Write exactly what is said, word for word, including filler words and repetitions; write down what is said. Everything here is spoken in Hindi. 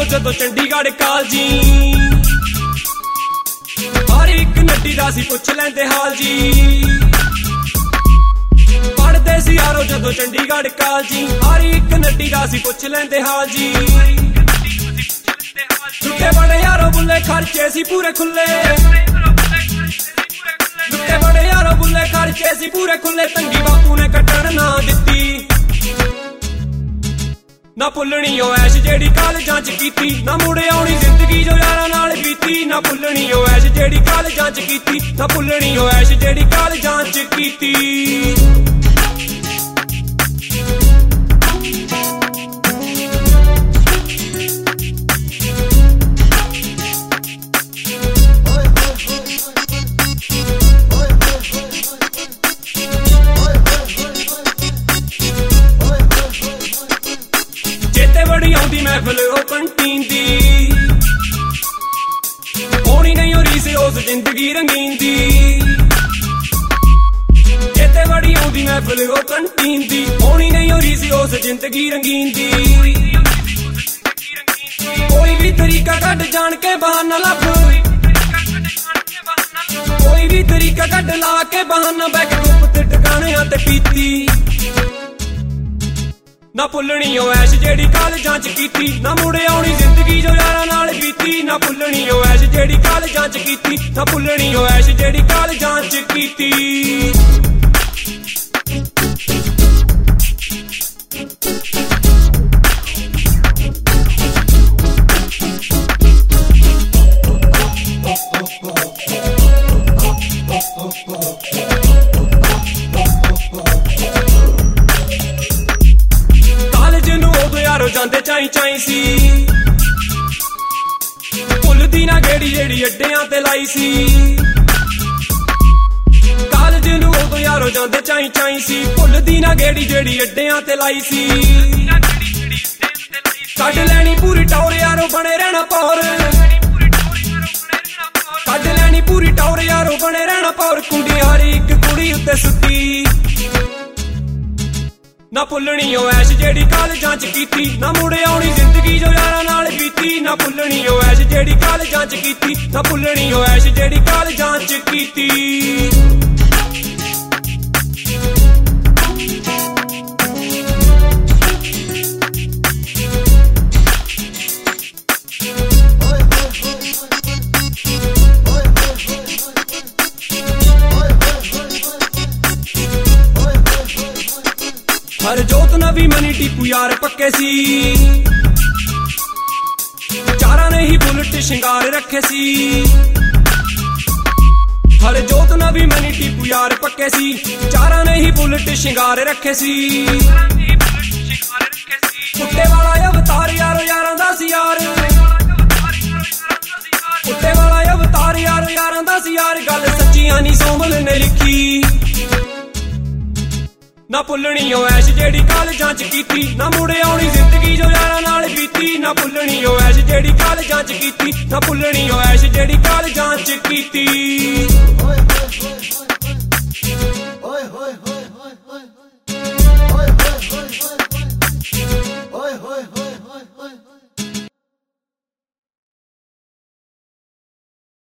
जदों चंडीगढ़ कालजी हर एक नड्डी दा सी पुछ लैंदे हाल जी। पढ़दे सी यारो जदों चंडीगढ़ कालजी हर एक नड्डी दा सी पुछ लैंदे हाल जी। लुटे बड़े यारो बुले खर्चे सी पूरे खुले, लुटे बड़े यारो बुले खर्चे सी पूरे खुले। तंगी बापू ने कटण ना दित्ती ना भुलनी ओ ऐश जेड़ी कालजां च कीती, ना मुड़े आउणी जिंदगी जो यारां नाल बीती। ना भुलनी ओ ऐश जेड़ी कालजां च कीती, ना भुलनी ओ ऐश जेड़ी कालजां च कीती। बड़ी आउंदी महफिल ओ कंटीन दी, होनी नहीं हो रीस उस जिंदगी रंगीन दी। इत्ते बड़ी आउंदी महफिल ओ कंटीन दी, होनी नहीं हो रीस उस जिंदगी रंगीन दी। कोई भी तरीका कट जान के बहाना लभ, कोई भी तरीका कट ला के बहाना बैक गुप ते टकाने ते पीती। ना भुलनी ओ ऐश जेड़ी कालजां च कीती, ना मुड़े आउणी जिंदगी जो यारां नाल बीती। ना भुलनी ओ ऐश जेड़ी कालजां च कीती, ना भुलनी ओ ऐश जेड़ी कालजां च कीती। जांदे चाई चाई सी भुलदी ना गेड़ी जेड़ी अड्डियां ते लाई सी। कालज नूं उदों यारो जांदे चाई चाई सी भुलदी ना गेड़ी जेड़ी अड्डियां ते लाई सी। कड लैनी पूरी टौर यारो बने रहना पौर, कड लैनी पूरी टौर यारो बने रहना पौर। कुंडी हर एक कुड़ी उत्ते सुट्टी, ना भुलनी ओ ऐश जेड़ी कालजां च कीती, ना मुड़े आउणी जिंदगी जो यारां नाल बीती। ना भुलनी ओ ऐश जेड़ी कालजां च कीती, ना भुलनी ओ ऐश जेड़ी कालजां च कीती। हर जोत नवी मनी टीपू यार पक्के सी, चारा ने ही बुलेट शिंगार रखे सी। हर जोत नवी मनी टीपू यार पक्के सी, चारा ने ही बुलेट शिंगार रखे सी। कुत्ते वाला अवतार यारो यारां दा सी यार, कुत्ते वाला अवतार यारो यारां दा सी यार। गल सच्चियां नी सोमल ने लिखी, ना भुलनी ओ ऐश जेड़ी कालजां च कीती, ना मुड़े आउणी जिंदगी जो यारां नाल बीती। ना भुलनी ओ ऐश जेड़ी कालजां च कीती, ना भुलनी ओ ऐश जेड़ी कालजां च